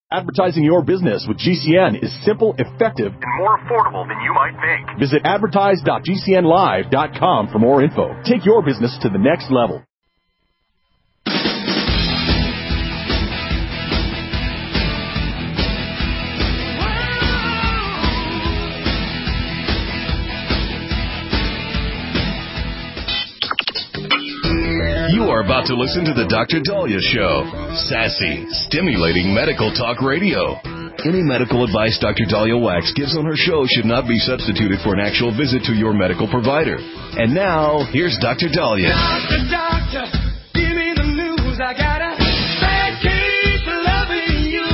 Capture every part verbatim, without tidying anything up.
Advertising your business with G C N is simple, effective, and more affordable than you might think. Visit advertise dot g c n live dot com for more info. Take your business to the next level. You are about to listen to the Doctor Daliah Show. Sassy, stimulating medical talk radio. Any medical advice Doctor Daliah Wax gives on her show should not be substituted for an actual visit to your medical provider. And now, here's Doctor Daliah. Doctor, doctor, give me the news. I got a bad case of loving you.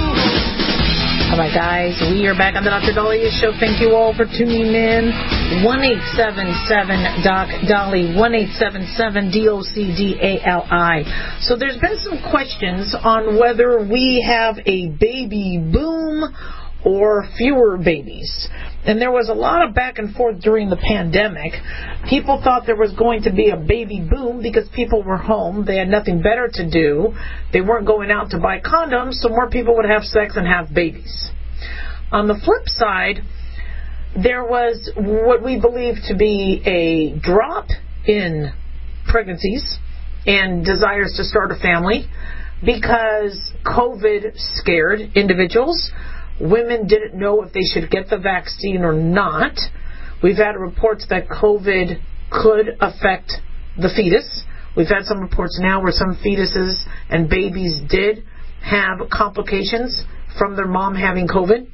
All right, guys, we are back on the Doctor Daliah Show. Thank you all for tuning in. one eight seven seven D O C D A L I, one eight seven seven D O C D A L I. So there's been some questions on whether we have a baby boom or fewer babies. And there was a lot of back and forth during the pandemic. People thought there was going to be a baby boom because people were home. They had nothing better to do. They weren't going out to buy condoms, so more people would have sex and have babies. On the flip side, there was what we believe to be a drop in pregnancies and desires to start a family because COVID scared individuals. Women didn't know if they should get the vaccine or not. We've had reports that COVID could affect the fetus. We've had some reports now where some fetuses and babies did have complications from their mom having COVID.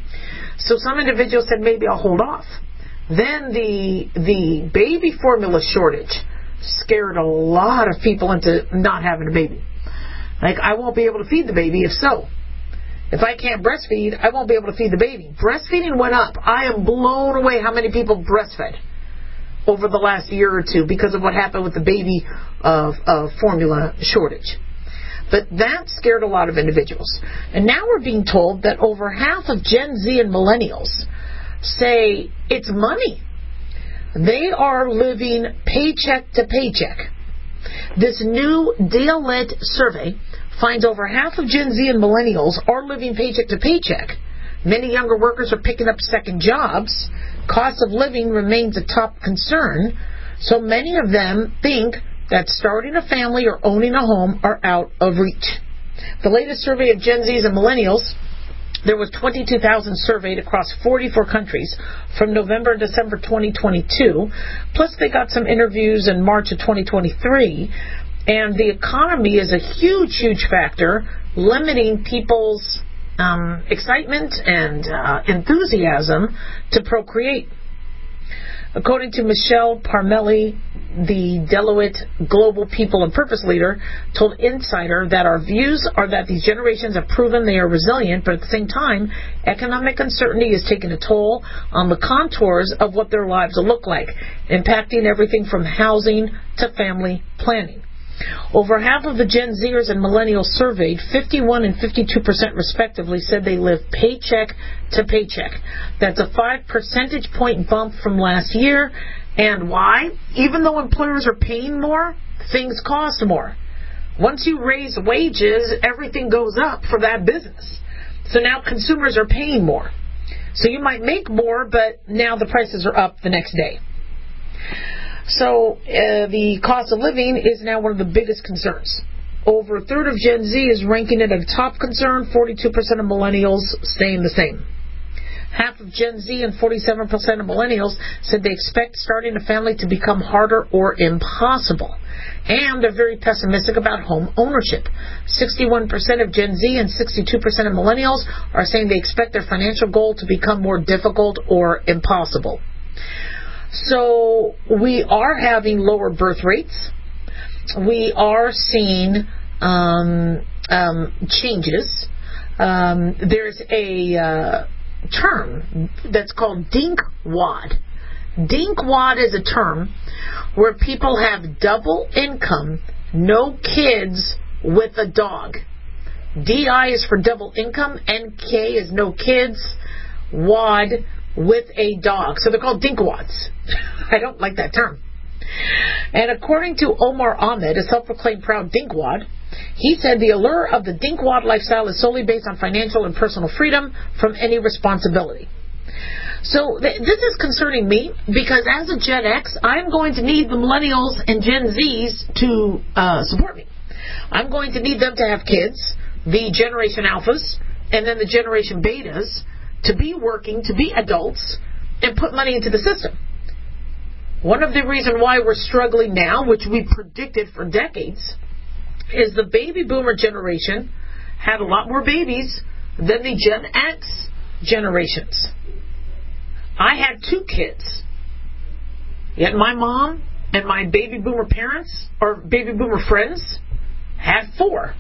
So some individuals said, maybe I'll hold off. Then the the baby formula shortage scared a lot of people into not having a baby. Like, I won't be able to feed the baby if so. If I can't breastfeed, I won't be able to feed the baby. Breastfeeding went up. I am blown away how many people breastfed over the last year or two because of what happened with the baby uh, uh, formula shortage. But that scared a lot of individuals. And now we're being told that over half of Gen Z and millennials say it's money. They are living paycheck to paycheck. This new Deloitte survey finds over half of Gen Z and millennials are living paycheck to paycheck. Many younger workers are picking up second jobs. Cost of living remains a top concern. So many of them think that starting a family or owning a home are out of reach. The latest survey of Gen Zs and millennials, there was twenty-two thousand surveyed across forty-four countries from November to December twenty twenty-two. Plus they got some interviews in March of twenty twenty-three. And the economy is a huge, huge factor, limiting people's um, excitement and uh, enthusiasm to procreate. According to Michelle Parmelli, the Deloitte Global People and Purpose Leader, told Insider that our views are that these generations have proven they are resilient, but at the same time, economic uncertainty is taking a toll on the contours of what their lives will look like, impacting everything from housing to family planning. Over half of the Gen Zers and millennials surveyed, fifty-one and fifty-two percent respectively, said they live paycheck to paycheck. That's a five percentage point bump from last year. And why? Even though employers are paying more, things cost more. Once you raise wages, everything goes up for that business. So now consumers are paying more. So you might make more, but now the prices are up the next day. So uh, the cost of living is now one of the biggest concerns. Over a third of Gen Z is ranking it a top concern, forty-two percent of millennials staying the same. Half of Gen Z and forty-seven percent of millennials said they expect starting a family to become harder or impossible. And they're very pessimistic about home ownership. sixty-one percent of Gen Z and sixty-two percent of millennials are saying they expect their financial goal to become more difficult or impossible. So we are having lower birth rates. We are seeing um, um, changes. Um, there's a uh, term that's called dinkwad. Dinkwad is a term where people have double income, no kids with a dog. D I is for double income, N K is no kids, W A D with a dog. So they're called dinkwads. I don't like that term. And according to Omar Ahmed, a self-proclaimed proud dinkwad, he said the allure of the dinkwad lifestyle is solely based on financial and personal freedom from any responsibility. So th- this is concerning me because as a Gen X, I'm going to need the millennials and Gen Zs to uh, support me. I'm going to need them to have kids, the Generation Alphas, and then the Generation Betas, to be working, to be adults, and put money into the system. One of the reasons why we're struggling now, which we predicted for decades, is the baby boomer generation had a lot more babies than the Gen X generations. I had two kids, yet my mom and my baby boomer parents, or baby boomer friends, had four.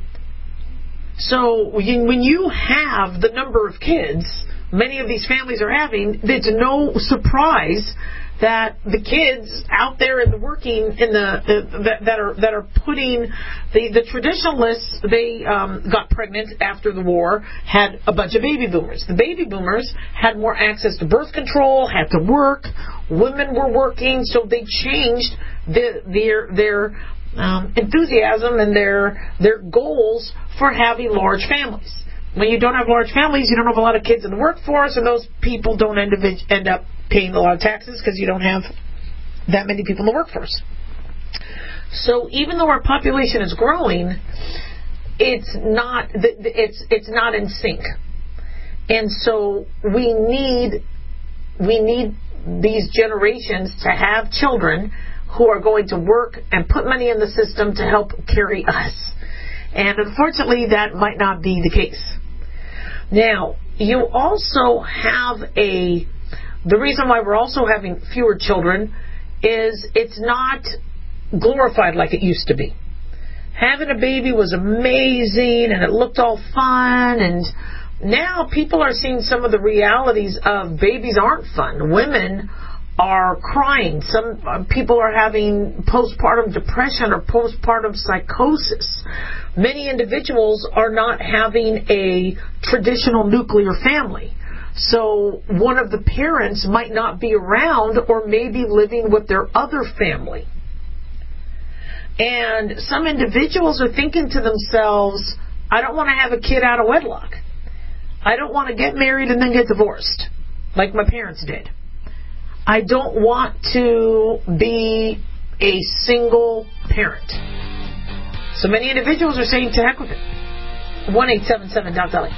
So when you have the number of kids many of these families are having, it's no surprise that the kids out there in the working in the, the that, that are that are putting the the traditionalists, they um, got pregnant after the war, had a bunch of baby boomers. The baby boomers had more access to birth control, had to work. Women were working, so they changed the, their their um, enthusiasm and their their goals for having large families. When you don't have large families, you don't have a lot of kids in the workforce, and those people don't end, end up paying a lot of taxes because you don't have that many people in the workforce. So even though our population is growing, it's not it's it's not in sync, and so we need we need these generations to have children who are going to work and put money in the system to help carry us. And unfortunately, that might not be the case. Now, you also have a, the reason why we're also having fewer children is it's not glorified like it used to be. Having a baby was amazing and it looked all fun, and now people are seeing some of the realities of babies aren't fun. Women are crying. Some people are having postpartum depression or postpartum psychosis. Many individuals are not having a traditional nuclear family. So one of the parents might not be around or maybe living with their other family. And some individuals are thinking to themselves, I don't want to have a kid out of wedlock. I don't want to get married and then get divorced like my parents did. I don't want to be a single parent. So many individuals are saying to heck with it. one eight seven seven Doc Dolly.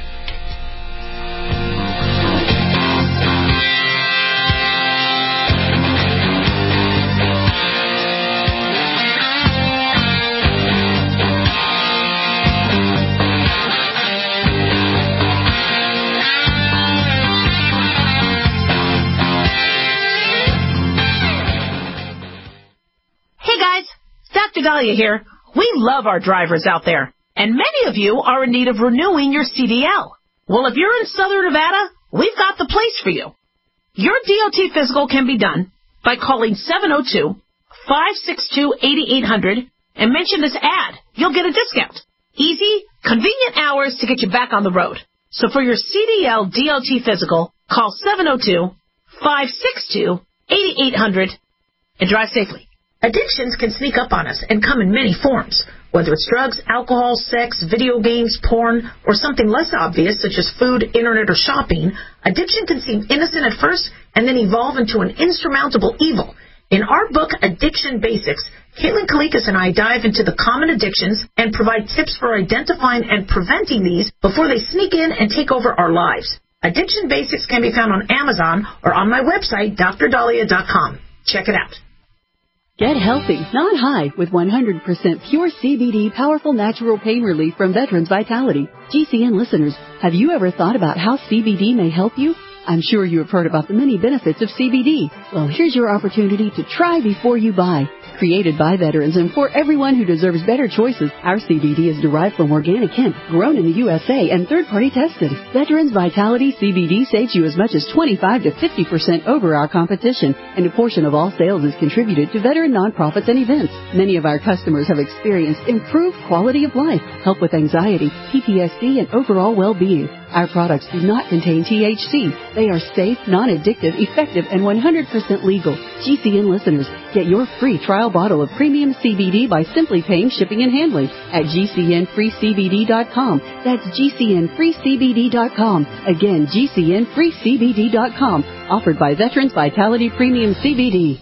Doctor Dahlia here. We love our drivers out there, and many of you are in need of renewing your C D L. Well, if you're in Southern Nevada, we've got the place for you. Your D O T physical can be done by calling seven oh two, five six two, eight eight hundred and mention this ad. You'll get a discount. Easy, convenient hours to get you back on the road. So for your C D L D O T physical, call seven oh two, five six two, eight eight hundred and drive safely. Addictions can sneak up on us and come in many forms, whether it's drugs, alcohol, sex, video games, porn, or something less obvious such as food, internet, or shopping. Addiction can seem innocent at first and then evolve into an insurmountable evil. In our book, Addiction Basics, Caitlin Kalikas and I dive into the common addictions and provide tips for identifying and preventing these before they sneak in and take over our lives. Addiction Basics can be found on Amazon or on my website, D R Dahlia dot com. Check it out. Get healthy, not high, with one hundred percent pure C B D powerful natural pain relief from Veterans Vitality. G C N listeners, have you ever thought about how C B D may help you? I'm sure you have heard about the many benefits of C B D. Well, here's your opportunity to try before you buy. Created by veterans and for everyone who deserves better choices, our C B D is derived from organic hemp, grown in the U S A, and third-party tested. Veterans Vitality C B D saves you as much as twenty-five to fifty percent over our competition, and a portion of all sales is contributed to veteran nonprofits and events. Many of our customers have experienced improved quality of life, help with anxiety, P T S D, and overall well-being. Our products do not contain T H C. They are safe, non-addictive, effective, and one hundred percent legal. G C N listeners, get your free trial bottle of premium C B D by simply paying shipping and handling at G C N free C B D dot com. That's G C N free C B D dot com. Again, G C N free C B D dot com. Offered by Veterans Vitality Premium C B D.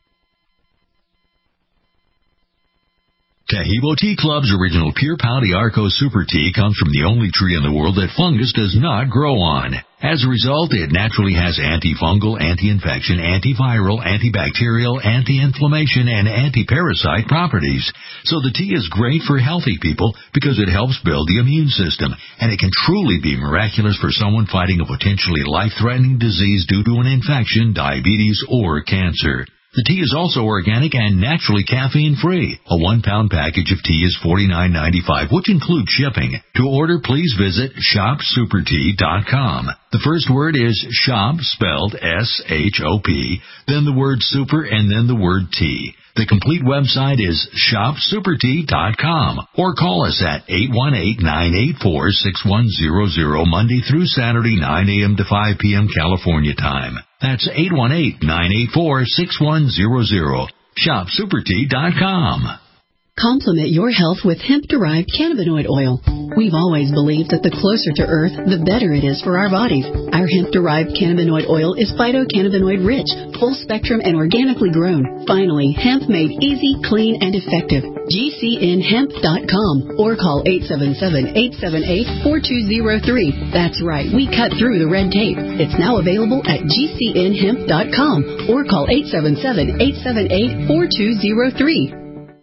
Tahibo Tea Club's original Pure Pau Arco Super Tea comes from the only tree in the world that fungus does not grow on. As a result, it naturally has antifungal, anti-infection, antiviral, antibacterial, anti-inflammation, and anti-parasite properties. So the tea is great for healthy people because it helps build the immune system, and it can truly be miraculous for someone fighting a potentially life-threatening disease due to an infection, diabetes, or cancer. The tea is also organic and naturally caffeine-free. A one-pound package of tea is forty-nine ninety-five, which includes shipping. To order, please visit shop super tea dot com. The first word is shop, spelled S H O P, then the word super, and then the word tea. The complete website is shop super tea dot com, or call us at eight one eight, nine eight four, six one zero zero Monday through Saturday, nine a.m. to five p.m. California time. That's eight one eight, nine eight four, six one zero zero. shop super tea dot com. Complement your health with hemp-derived cannabinoid oil. We've always believed that the closer to Earth, the better it is for our bodies. Our hemp-derived cannabinoid oil is phytocannabinoid-rich, full-spectrum, and organically grown. Finally, hemp made easy, clean, and effective. G C N hemp dot com or call eight seven seven, eight seven eight, four two zero three. That's right, we cut through the red tape. It's now available at G C N hemp dot com or call eight seven seven, eight seven eight, four two zero three.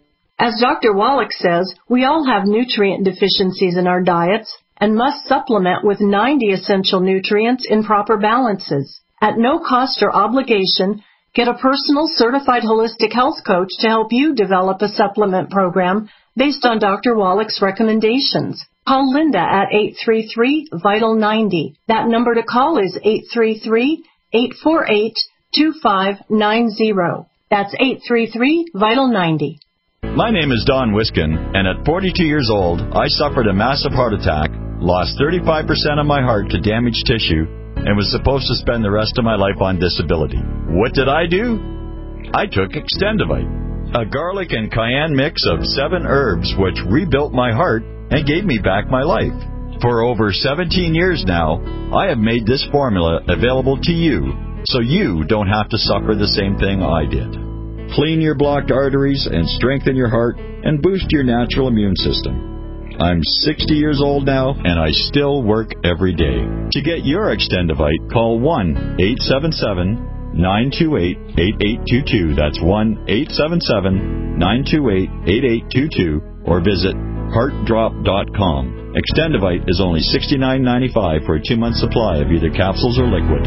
As Doctor Wallach says, we all have nutrient deficiencies in our diets and must supplement with ninety essential nutrients in proper balances. At no cost or obligation, get a personal certified holistic health coach to help you develop a supplement program based on Doctor Wallach's recommendations. Call Linda at eight three three, vital ninety. That number to call is eight three three, eight four eight, two five nine zero. That's eight three three, vital ninety. My name is Don Wiskin, and at forty-two years old, I suffered a massive heart attack, lost thirty-five percent of my heart to damaged tissue, and was supposed to spend the rest of my life on disability. What did I do? I took Extendivite, a garlic and cayenne mix of seven herbs which rebuilt my heart and gave me back my life. For over seventeen years now, I have made this formula available to you, so you don't have to suffer the same thing I did. Clean your blocked arteries and strengthen your heart and boost your natural immune system. I'm sixty years old now, and I still work every day. To get your Extendivite, call one eight seven seven, nine two eight, eight eight two two. That's one eight seven seven, nine two eight, eight eight two two, or visit heart drop dot com. Extendivite is only sixty-nine ninety-five for a two-month supply of either capsules or liquid.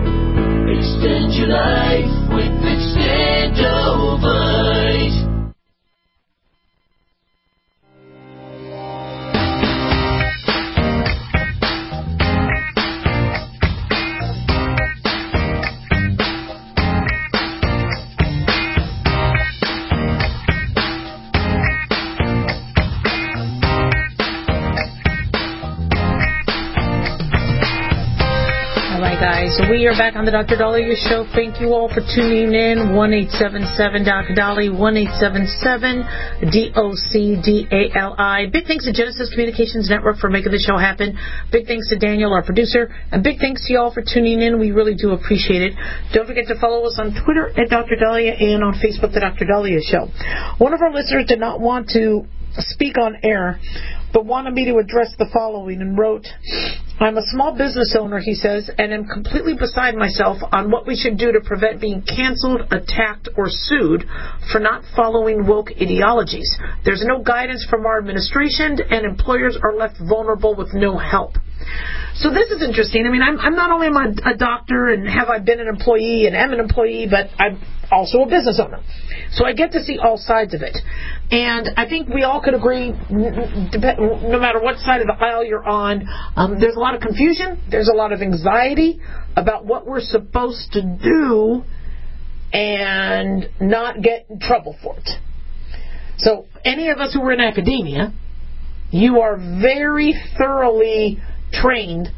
Extend your life with Extendovite. Guys, we are back on the Doctor Dahlia Show. Thank you all for tuning in. one eight seven seven, D O C D A L I, one eight seven seven, D O C D A L I. Big thanks to Genesis Communications Network for making the show happen. Big thanks to Daniel, our producer. And big thanks to you all for tuning in. We really do appreciate it. Don't forget to follow us on Twitter at Doctor Dahlia and on Facebook, the Doctor Dahlia Show. One of our listeners did not want to speak on air, but wanted me to address the following and wrote, I'm a small business owner, he says, and am completely beside myself on what we should do to prevent being canceled, attacked, or sued for not following woke ideologies. There's no guidance from our administration, and employers are left vulnerable with no help. So this is interesting. I mean, I'm, I'm not only am I a doctor and have I been an employee and am an employee, but I'm also a business owner. So I get to see all sides of it. And I think we all could agree, no matter what side of the aisle you're on, um, there's a lot of confusion, there's a lot of anxiety about what we're supposed to do and not get in trouble for it. So any of us who are in academia, you are very thoroughly trained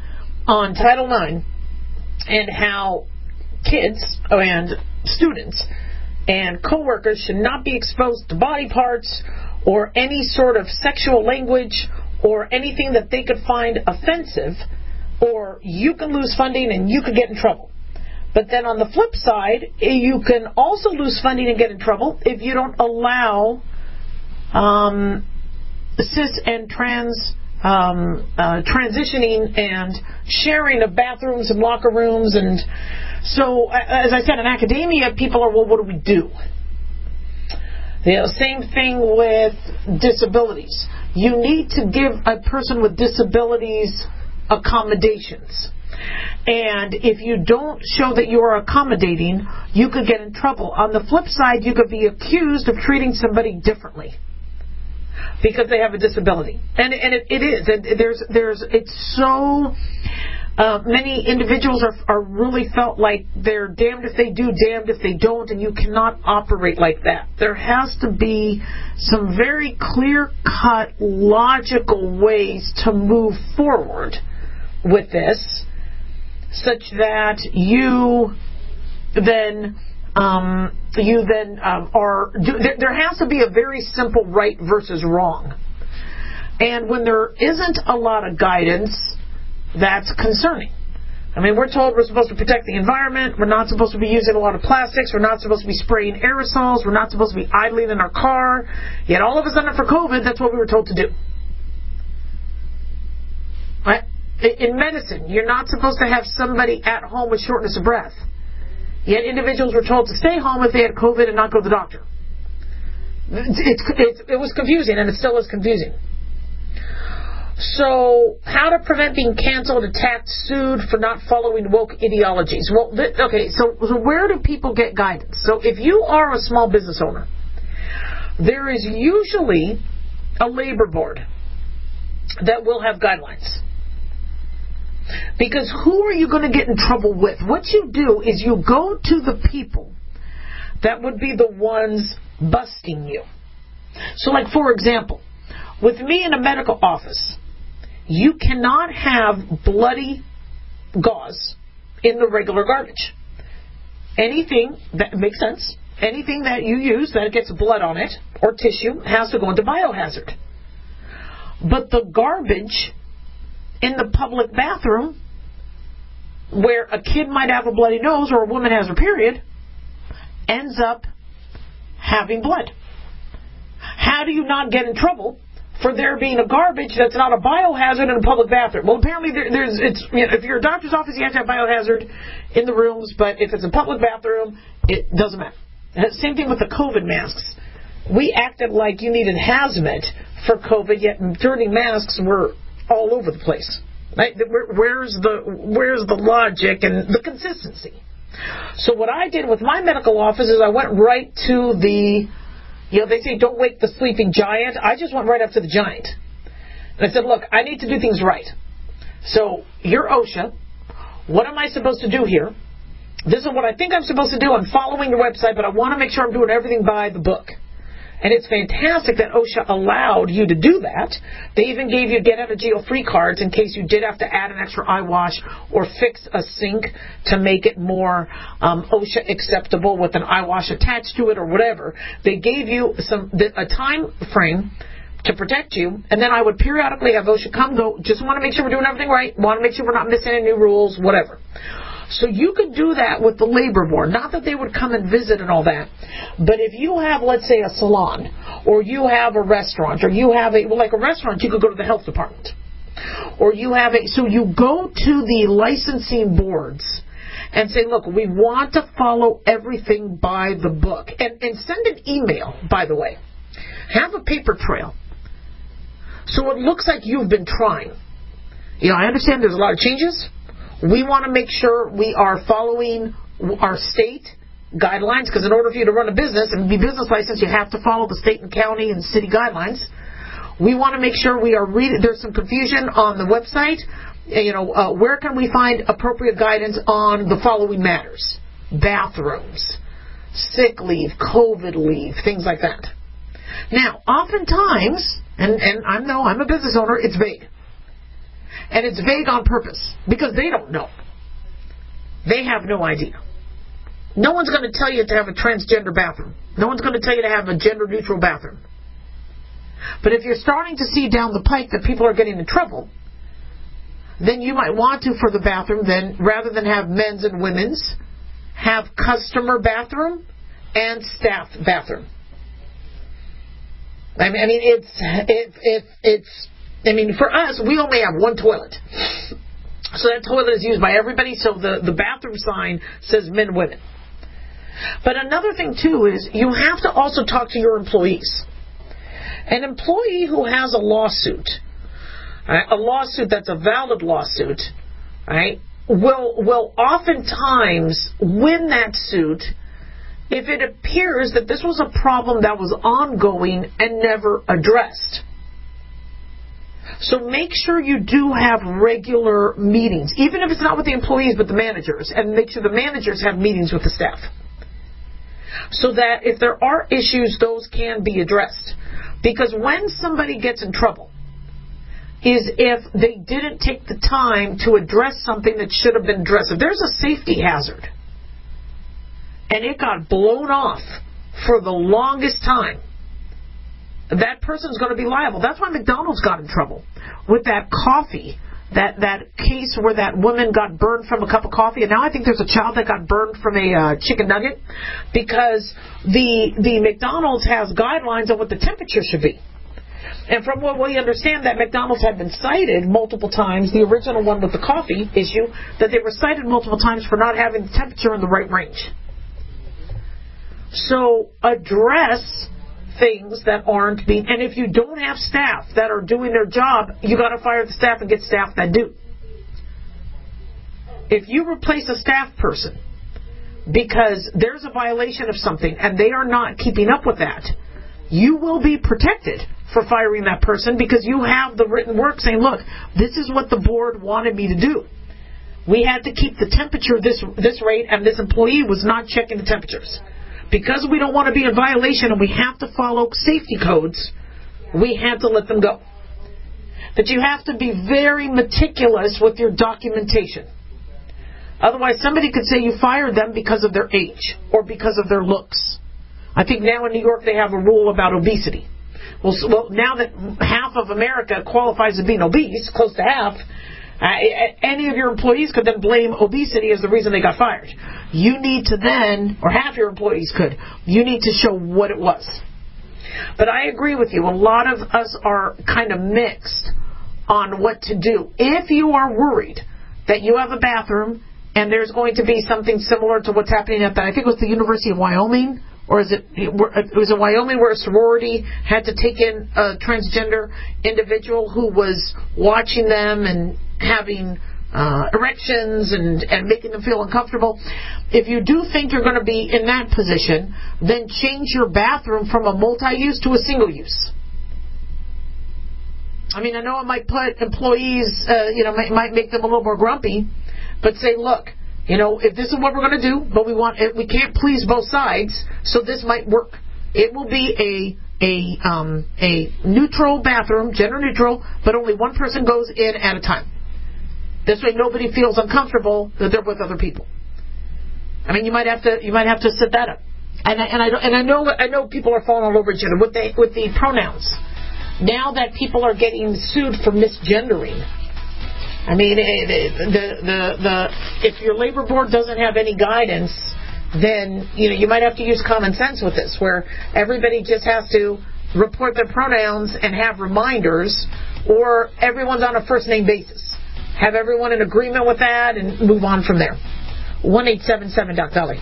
on Title nine and how kids and students and coworkers should not be exposed to body parts or any sort of sexual language or anything that they could find offensive, or you can lose funding and you could get in trouble. But then on the flip side, you can also lose funding and get in trouble if you don't allow um, cis and trans um, uh, transitioning and sharing of bathrooms and locker rooms. And so, as I said, in academia, people are, well, what do we do? You know, same thing with disabilities. You need to give a person with disabilities accommodations. And if you don't show that you are accommodating, you could get in trouble. On the flip side, you could be accused of treating somebody differently because they have a disability. And, and it, it is. And there's, there's, it's so... Uh, many individuals are, are really felt like they're damned if they do, damned if they don't, and you cannot operate like that. There has to be some very clear-cut, logical ways to move forward with this, such that you then um, you then um, are. Do, there, there has to be a very simple right versus wrong, and when there isn't a lot of guidance, that's concerning. I mean, we're told we're supposed to protect the environment. We're not supposed to be using a lot of plastics. We're not supposed to be spraying aerosols. We're not supposed to be idling in our car. Yet all of a sudden for COVID, that's what we were told to do. Right? In medicine, you're not supposed to have somebody at home with shortness of breath. Yet individuals were told to stay home if they had COVID and not go to the doctor. It's, it's, it was confusing, and it still is confusing. So, how to prevent being canceled, attacked, sued for not following woke ideologies? Well, th- okay, so, so where do people get guidance? So, if you are a small business owner, there is usually a labor board that will have guidelines. Because who are you going to get in trouble with? What you do is you go to the people that would be the ones busting you. So, like, for example, with me in a medical office, you cannot have bloody gauze in the regular garbage. Anything that makes sense, anything that you use that gets blood on it or tissue has to go into biohazard. But the garbage in the public bathroom, where a kid might have a bloody nose or a woman has her period, ends up having blood. How do you not get in trouble for there being a garbage that's not a biohazard in a public bathroom? Well, apparently there, there's it's you know, if you're a doctor's office, you have to have biohazard in the rooms, but if it's a public bathroom, it doesn't matter. Same thing with the COVID masks. We acted like you needed hazmat for COVID, yet dirty masks were all over the place. Right? Where, where's the where's the logic and the consistency? So what I did with my medical office is I went right to the You know, they say don't wake the sleeping giant. I just went right up to the giant. And I said, look, I need to do things right. So, you're OSHA. What am I supposed to do here? This is what I think I'm supposed to do. I'm following your website, but I want to make sure I'm doing everything by the book. And it's fantastic that OSHA allowed you to do that. They even gave you get out of jail free cards in case you did have to add an extra eye wash or fix a sink to make it more um, OSHA acceptable with an eye wash attached to it or whatever. They gave you some a time frame to protect you, and then I would periodically have OSHA come go, just want to make sure we're doing everything right, want to make sure we're not missing any new rules, whatever. So you could do that with the labor board. Not that they would come and visit and all that. But if you have, let's say, a salon, or you have a restaurant, or you have a, well, like a restaurant, you could go to the health department. Or you have a, so you go to the licensing boards and say, look, we want to follow everything by the book. And, and send an email, by the way. Have a paper trail. So it looks like you've been trying. You know, I understand there's a lot of changes. We want to make sure we are following our state guidelines, because in order for you to run a business and be business licensed, you have to follow the state and county and city guidelines. We want to make sure we are reading. There's some confusion on the website. You know, uh, where can we find appropriate guidance on the following matters? Bathrooms, sick leave, COVID leave, things like that. Now, oftentimes, and, and I know I'm a business owner, it's vague. And it's vague on purpose because they don't know. They have no idea. No one's going to tell you to have a transgender bathroom. No one's going to tell you to have a gender-neutral bathroom. But if you're starting to see down the pike that people are getting in trouble, then you might want to, for the bathroom, then rather than have men's and women's, have customer bathroom and staff bathroom. I mean, I mean it's it, it, it's. I mean, for us, we only have one toilet, so that toilet is used by everybody. So the the bathroom sign says men, women. But another thing too is you have to also talk to your employees. An employee who has a lawsuit, right, a lawsuit that's a valid lawsuit, right, will will oftentimes win that suit if it appears that this was a problem that was ongoing and never addressed. So make sure you do have regular meetings, even if it's not with the employees but the managers, and make sure the managers have meetings with the staff, so that if there are issues, those can be addressed. Because when somebody gets in trouble is if they didn't take the time to address something that should have been addressed. If there's a safety hazard and it got blown off for the longest time, that person's going to be liable. That's why McDonald's got in trouble with that coffee, that, that case where that woman got burned from a cup of coffee, and now I think there's a child that got burned from a uh, chicken nugget, because the the McDonald's has guidelines on what the temperature should be. And from what we understand, that McDonald's had been cited multiple times, the original one with the coffee issue, that they were cited multiple times for not having the temperature in the right range. So address things that aren't being, and if you don't have staff that are doing their job, you got to fire the staff and get staff that do. If you replace a staff person because there's a violation of something and they are not keeping up with that, you will be protected for firing that person because you have the written work saying, look, this is what the board wanted me to do. We had to keep the temperature this this rate, and this employee was not checking the temperatures. Because we don't want to be in violation and we have to follow safety codes, we had to let them go. But you have to be very meticulous with your documentation. Otherwise, somebody could say you fired them because of their age or because of their looks. I think now in New York they have a rule about obesity. Well, so, well now that half of America qualifies as being obese, close to half, Uh, any of your employees could then blame obesity as the reason they got fired. You need to then, or half your employees could, you need to show what it was. But I agree with you. A lot of us are kind of mixed on what to do. If you are worried that you have a bathroom and there's going to be something similar to what's happening at the, I think it was the University of Wyoming, or is it, it was in Wyoming where a sorority had to take in a transgender individual who was watching them and having uh, erections and, and making them feel uncomfortable. If you do think you're going to be in that position, then change your bathroom from a multi-use to a single-use. I mean, I know it might put employees, uh, you know, might, might make them a little more grumpy, but say, look, you know, if this is what we're going to do, but we want, we can't please both sides, so this might work. It will be a a um, a neutral bathroom, gender neutral, but only one person goes in at a time. This way, nobody feels uncomfortable that they're with other people. I mean, you might have to you might have to set that up. And I, and I and I know I know people are falling all over each other with the with the pronouns. Now that people are getting sued for misgendering. I mean, the, the the the if your labor board doesn't have any guidance, then you know you might have to use common sense with this, where everybody just has to report their pronouns and have reminders, or everyone's on a first name basis. Have everyone in agreement with that and move on from there. one eight seven seven Doc Dolly.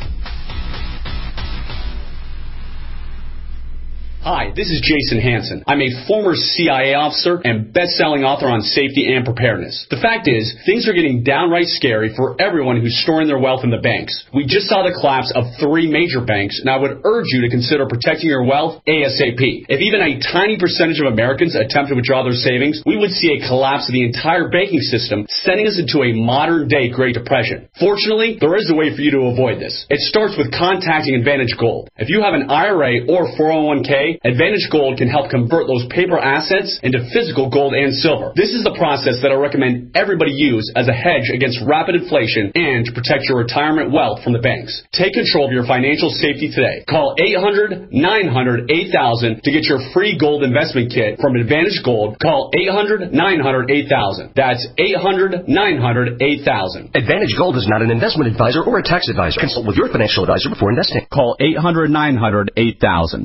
Hi, this is Jason Hansen. I'm a former C I A officer and best-selling author on safety and preparedness. The fact is, things are getting downright scary for everyone who's storing their wealth in the banks. We just saw the collapse of three major banks, and I would urge you to consider protecting your wealth ASAP. If even a tiny percentage of Americans attempt to withdraw their savings, we would see a collapse of the entire banking system, sending us into a modern-day Great Depression. Fortunately, there is a way for you to avoid this. It starts with contacting Advantage Gold. If you have an I R A or four oh one k, today, Advantage Gold can help convert those paper assets into physical gold and silver. This is the process that I recommend everybody use as a hedge against rapid inflation and to protect your retirement wealth from the banks. Take control of your financial safety today. Call eight hundred, nine hundred, eight thousand to get your free gold investment kit from Advantage Gold. Call eight hundred, nine hundred, eight thousand. That's eight hundred, nine hundred, eight thousand. Advantage Gold is not an investment advisor or a tax advisor. Consult with your financial advisor before investing. Call eight hundred, nine hundred, eight thousand.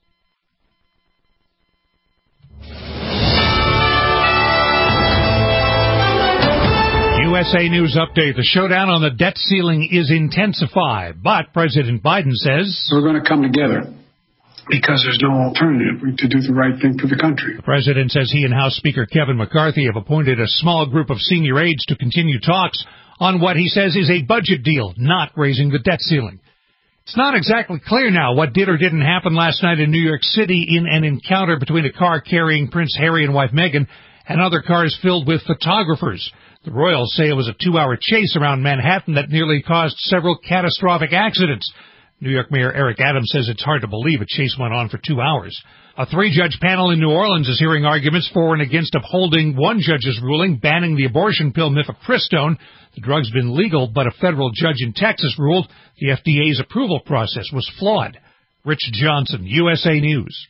U S A News Update. The showdown on the debt ceiling is intensified, but President Biden says we're going to come together because there's no alternative to do the right thing for the country. The president says he and House Speaker Kevin McCarthy have appointed a small group of senior aides to continue talks on what he says is a budget deal, not raising the debt ceiling. It's not exactly clear now what did or didn't happen last night in New York City in an encounter between a car carrying Prince Harry and wife Meghan and other cars filled with photographers. The royals say it was a two-hour chase around Manhattan that nearly caused several catastrophic accidents. New York Mayor Eric Adams says it's hard to believe a chase went on for two hours. A three-judge panel in New Orleans is hearing arguments for and against upholding one judge's ruling banning the abortion pill mifepristone. The drug's been legal, but a federal judge in Texas ruled the F D A's approval process was flawed. Rich Johnson, U S A News.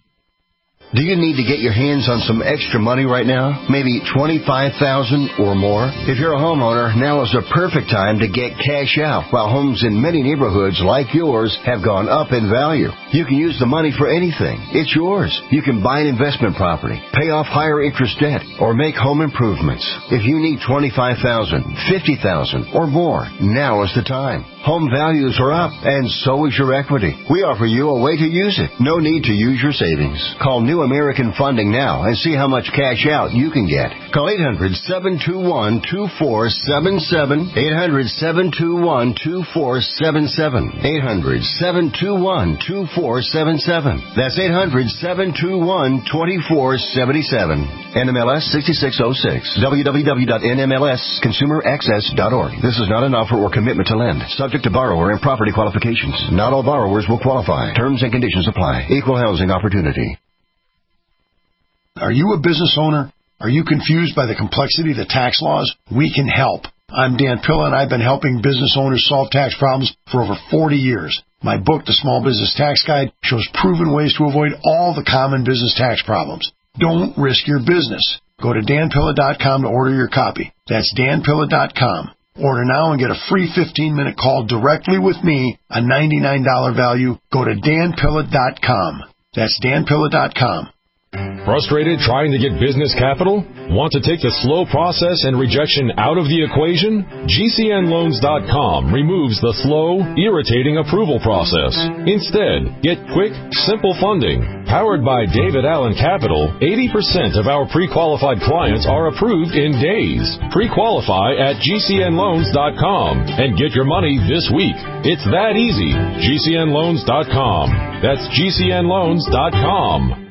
Do you need to get your hands on some extra money right now? Maybe twenty-five thousand dollars or more? If you're a homeowner, now is the perfect time to get cash out. While homes in many neighborhoods like yours have gone up in value, you can use the money for anything. It's yours. You can buy an investment property, pay off higher interest debt, or make home improvements. If you need twenty-five thousand dollars, fifty thousand dollars or more, now is the time. Home values are up, and so is your equity. We offer you a way to use it. No need to use your savings. Call New American Funding now and see how much cash out you can get. Call eight hundred, seven two one, two four seven seven, eight hundred, seven two one, two four seven seven, eight hundred, seven two one, two four seven seven. That's eight hundred, seven two one, two four seven seven. N M L S sixty-six oh six. w w w dot n m l s consumer access dot org. This is not an offer or commitment to lend. Subject to borrower and property qualifications. Not all borrowers will qualify. Terms and conditions apply. Equal housing opportunity. Are you a business owner? Are you confused by the complexity of the tax laws? We can help. I'm Dan Pilla, and I've been helping business owners solve tax problems for over forty years. My book, The Small Business Tax Guide, shows proven ways to avoid all the common business tax problems. Don't risk your business. Go to dan pilla dot com to order your copy. That's dan pilla dot com. Order now and get a free fifteen-minute call directly with me, a ninety-nine dollars value. Go to dan pilla dot com. That's dan pilla dot com. Frustrated trying to get business capital? Want to take the slow process and rejection out of the equation? G C N loans dot com removes the slow, irritating approval process. Instead, get quick, simple funding. Powered by David Allen Capital, eighty percent of our pre-qualified clients are approved in days. Pre-qualify at G C N loans dot com and get your money this week. It's that easy. G C N loans dot com. That's G C N loans dot com.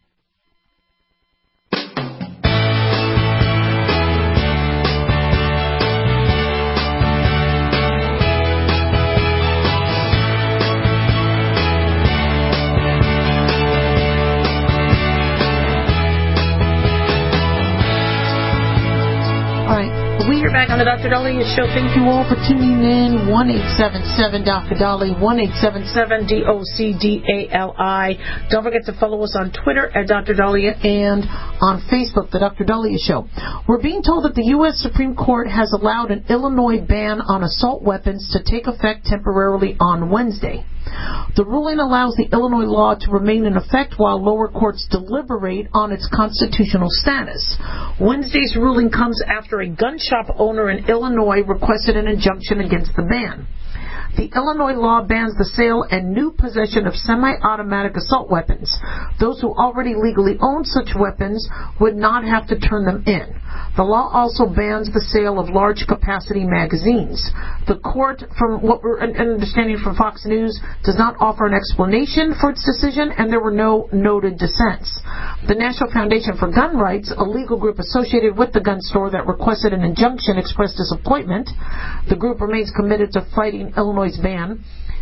Back on the Doctor Dahlia Show. Thank you all for tuning in. one eight seven seven Doctor Dolly, one eight seven seven D O C D A L I. Don't forget to follow us on Twitter at Doctor Dahlia and on Facebook, The Doctor Dahlia Show. We're being told that the U S Supreme Court has allowed an Illinois ban on assault weapons to take effect temporarily on Wednesday. The ruling allows the Illinois law to remain in effect while lower courts deliberate on its constitutional status. Wednesday's ruling comes after a gun shop owner in Illinois requested an injunction against the ban. The Illinois law bans the sale and new possession of semi-automatic assault weapons. Those who already legally own such weapons would not have to turn them in. The law also bans the sale of large-capacity magazines. The court, from what we're understanding from Fox News, does not offer an explanation for its decision, and there were no noted dissents. The National Foundation for Gun Rights, a legal group associated with the gun store that requested an injunction, expressed disappointment. The group remains committed to fighting Illinois' ban.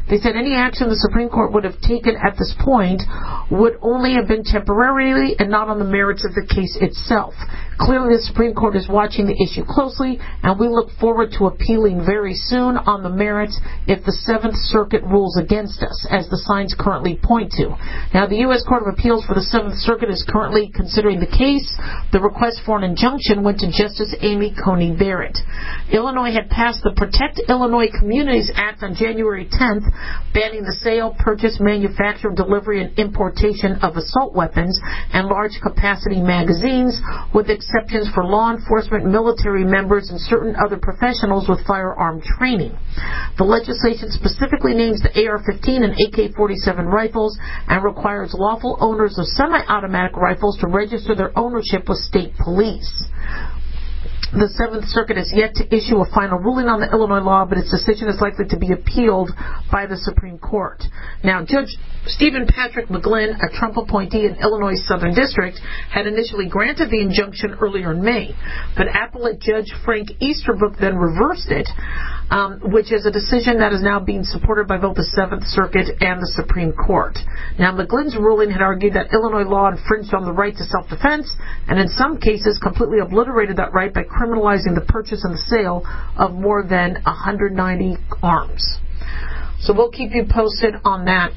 They said any action the Supreme Court would have taken at this point would only have been temporarily and not on the merits of the case itself. Clearly, the Supreme Court is watching the issue closely, and we look forward to appealing very soon on the merits if the Seventh Circuit rules against us, as the signs currently point to. Now, the U S Court of Appeals for the Seventh Circuit is currently considering the case. The request for an injunction went to Justice Amy Coney Barrett. Illinois had passed the Protect Illinois Communities Act on January tenth, banning the sale, purchase, manufacture, delivery, and importation of assault weapons and large-capacity magazines, with exceptions for law enforcement, military members, and certain other professionals with firearm training. The legislation specifically names the A R fifteen and A K forty-seven rifles and requires lawful owners of semi-automatic rifles to register their ownership with state police. The Seventh Circuit has yet to issue a final ruling on the Illinois law, but its decision is likely to be appealed by the Supreme Court. Now, Judge Stephen Patrick McGlynn, a Trump appointee in Illinois' Southern District, had initially granted the injunction earlier in May, but appellate Judge Frank Easterbrook then reversed it, um, which is a decision that is now being supported by both the Seventh Circuit and the Supreme Court. Now, McGlynn's ruling had argued that Illinois law infringed on the right to self-defense, and in some cases completely obliterated that right by criminalizing the purchase and the sale of more than one hundred ninety arms. So we'll keep you posted on that.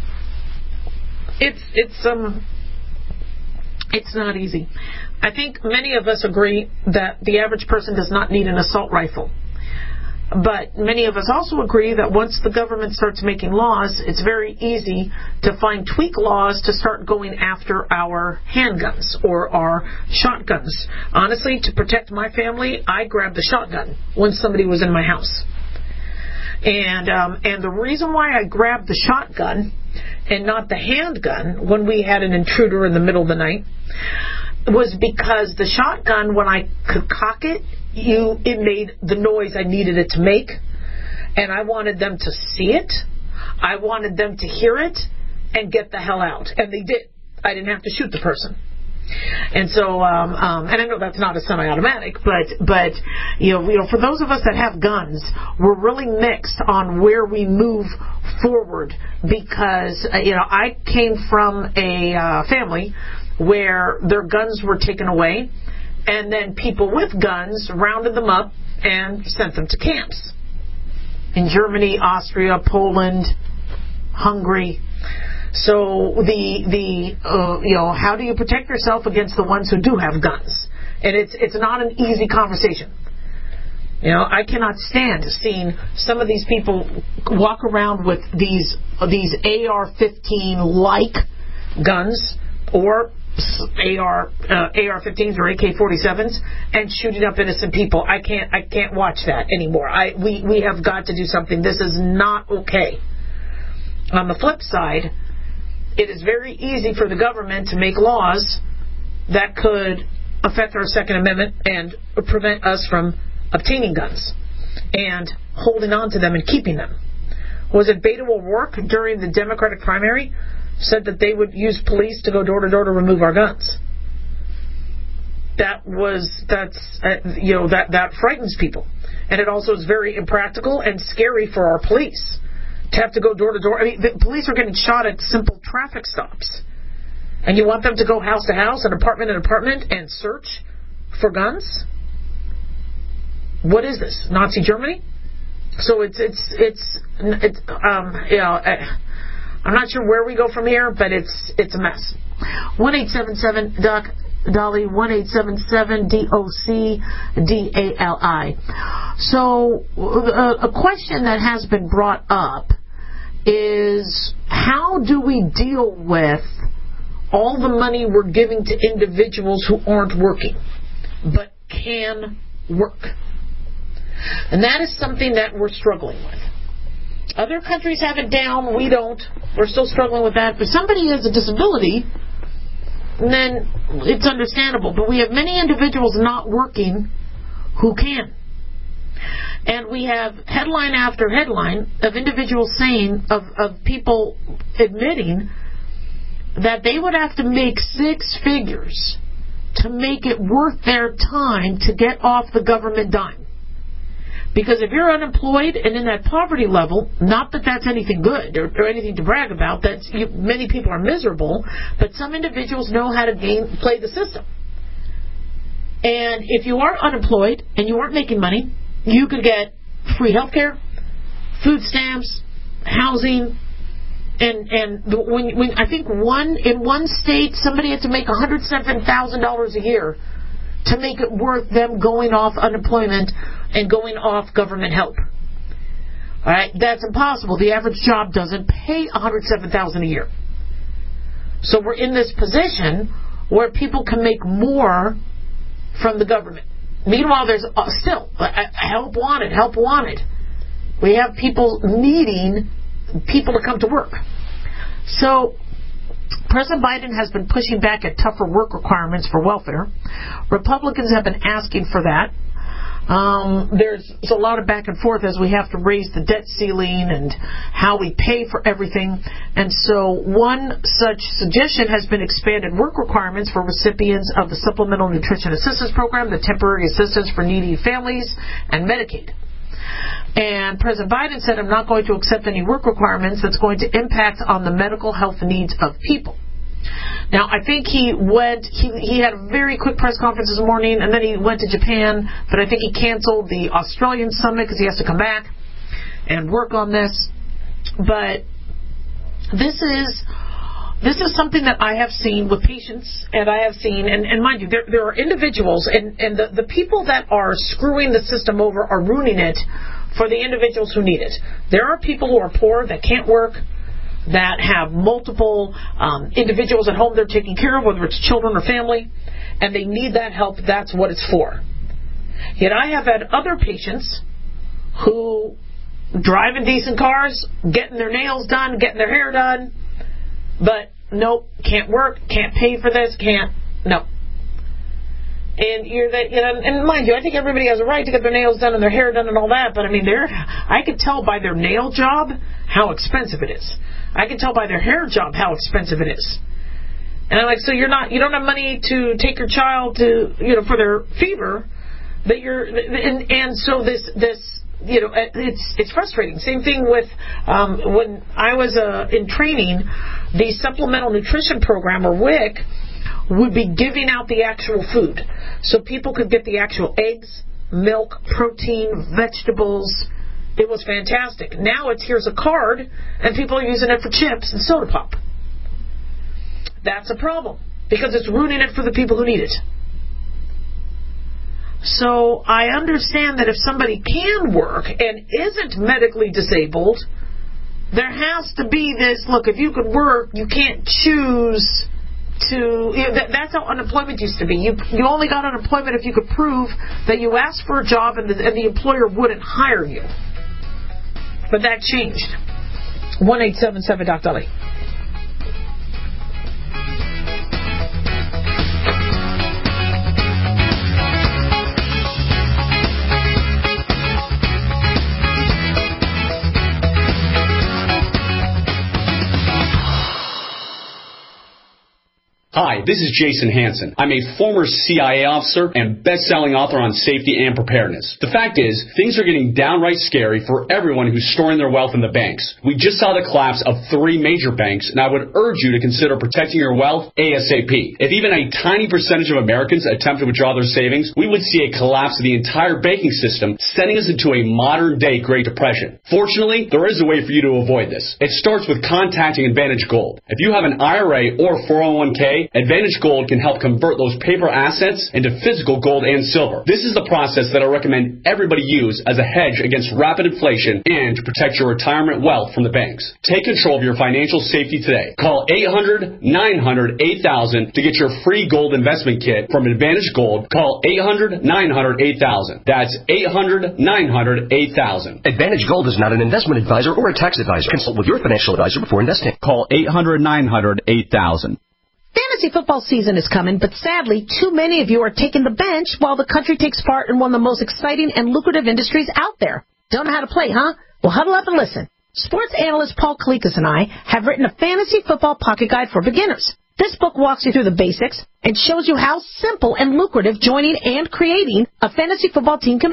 It's it's um it's not easy. I think many of us agree that the average person does not need an assault rifle. But many of us also agree that once the government starts making laws, it's very easy to find tweak laws to start going after our handguns or our shotguns. Honestly, to protect my family, I grabbed the shotgun when somebody was in my house. And um, and the reason why I grabbed the shotgun and not the handgun when we had an intruder in the middle of the night was because the shotgun, when I could cock it, you it made the noise I needed it to make, and I wanted them to see it. I wanted them to hear it and get the hell out, and they did. I didn't have to shoot the person. And so, um, um, and I know that's not a semi-automatic, but but you know, you know, for those of us that have guns, we're really mixed on where we move forward because uh, you know, I came from a uh, family where their guns were taken away, and then people with guns rounded them up and sent them to camps in Germany, Austria, Poland, Hungary. So the the uh, you know, how do you protect yourself against the ones who do have guns? And it's it's not an easy conversation. You know, I cannot stand seeing some of these people walk around with these these A R fifteen like guns or A R uh, A R fifteens or A K forty-sevens and shooting up innocent people. I can't I can't watch that anymore. I we we have got to do something. This is not okay. On the flip side, it is very easy for the government to make laws that could affect our Second Amendment and prevent us from obtaining guns and holding on to them and keeping them. Was it Beto O'Rourke during the Democratic primary said that they would use police to go door to door to remove our guns? That was, that's, uh, you know, that, that frightens people. And it also is very impractical and scary for our police to have to go door to door. I mean, the police are getting shot at simple traffic stops. And you want them to go house to house and apartment to apartment and search for guns? What is this? Nazi Germany? So it's, it's, it's, it's um, you know, I, I'm not sure where we go from here, but it's it's a mess. one eight seven seven D O C Dolly, one eight seven seven D O C D A L I. So uh, a question that has been brought up is, how do we deal with all the money we're giving to individuals who aren't working but can work? And that is something that we're struggling with. Other countries have it down. We don't. We're still struggling with that. But somebody has a disability, then it's understandable. But we have many individuals not working who can. And we have headline after headline of individuals saying, of, of people admitting that they would have to make six figures to make it worth their time to get off the government dime. Because if you're unemployed and in that poverty level, not that that's anything good or, or anything to brag about, that's you, many people are miserable, but some individuals know how to game, play the system. And if you are unemployed and you aren't making money, you could get free health care, food stamps, housing, and and when, when I think one in one state somebody had to make one hundred seven thousand dollars a year to make it worth them going off unemployment and going off government help. All right, that's impossible. The average job doesn't pay one hundred seven thousand dollars a year. So we're in this position where people can make more from the government. Meanwhile, there's still help wanted, help wanted. We have people needing people to come to work. So President Biden has been pushing back at tougher work requirements for welfare. Republicans have been asking for that. Um, there's, there's a lot of back and forth as we have to raise the debt ceiling and how we pay for everything. And so one such suggestion has been expanded work requirements for recipients of the Supplemental Nutrition Assistance Program, the Temporary Assistance for Needy Families, and Medicaid. And President Biden said, I'm not going to accept any work requirements that's going to impact on the medical health needs of people. Now, I think he went, he, he had a very quick press conference this morning, and then he went to Japan, but I think he canceled the Australian summit because he has to come back and work on this. But this is this is something that I have seen with patients, and I have seen, and, and mind you, there, there are individuals, and, and the, the people that are screwing the system over are ruining it for the individuals who need it. There are people who are poor that can't work, that have multiple um, individuals at home they're taking care of, whether it's children or family, and they need that help. That's what it's for. Yet I have had other patients who drive in decent cars, getting their nails done, getting their hair done, but nope, can't work, can't pay for this, can't, no. And you're that, you know, and mind you, I think everybody has a right to get their nails done and their hair done and all that, but I mean, they're, I could tell by their nail job how expensive it is. I can tell by their hair job how expensive it is. And I'm like, so you're not, you don't have money to take your child to, you know, for their fever, that you're, and, and so this, this, you know, it's it's frustrating. Same thing with um, when I was uh, in training, the Supplemental Nutrition Program, or W I C, would be giving out the actual food. So people could get the actual eggs, milk, protein, vegetables. It was fantastic. Now it's here's a card, and people are using it for chips and soda pop. That's a problem, because it's ruining it for the people who need it. So I understand that if somebody can work and isn't medically disabled, there has to be this, look, if you could work, you can't choose to, you know, that, that's how unemployment used to be. You you only got unemployment if you could prove that you asked for a job and the, and the employer wouldn't hire you. But that changed. one eight seven seven Doc Dolly. Hi, this is Jason Hansen. I'm a former C I A officer and best-selling author on safety and preparedness. The fact is, things are getting downright scary for everyone who's storing their wealth in the banks. We just saw the collapse of three major banks, and I would urge you to consider protecting your wealth ASAP. If even a tiny percentage of Americans attempt to withdraw their savings, we would see a collapse of the entire banking system, sending us into a modern-day Great Depression. Fortunately, there is a way for you to avoid this. It starts with contacting Advantage Gold. If you have an I R A or four oh one k, Advantage Gold can help convert those paper assets into physical gold and silver. This is the process that I recommend everybody use as a hedge against rapid inflation and to protect your retirement wealth from the banks. Take control of your financial safety today. Call eight hundred nine hundred eight thousand to get your free gold investment kit from Advantage Gold. Call eight hundred nine hundred eight thousand. That's eight hundred nine hundred eight thousand. Advantage Gold is not an investment advisor or a tax advisor. Consult with your financial advisor before investing. Call eight hundred nine hundred eight thousand. Fantasy football season is coming, but sadly, too many of you are taking the bench while the country takes part in one of the most exciting and lucrative industries out there. Don't know how to play, huh? Well, huddle up and listen. Sports analyst Paul Kalikas and I have written a fantasy football pocket guide for beginners. This book walks you through the basics and shows you how simple and lucrative joining and creating a fantasy football team can be.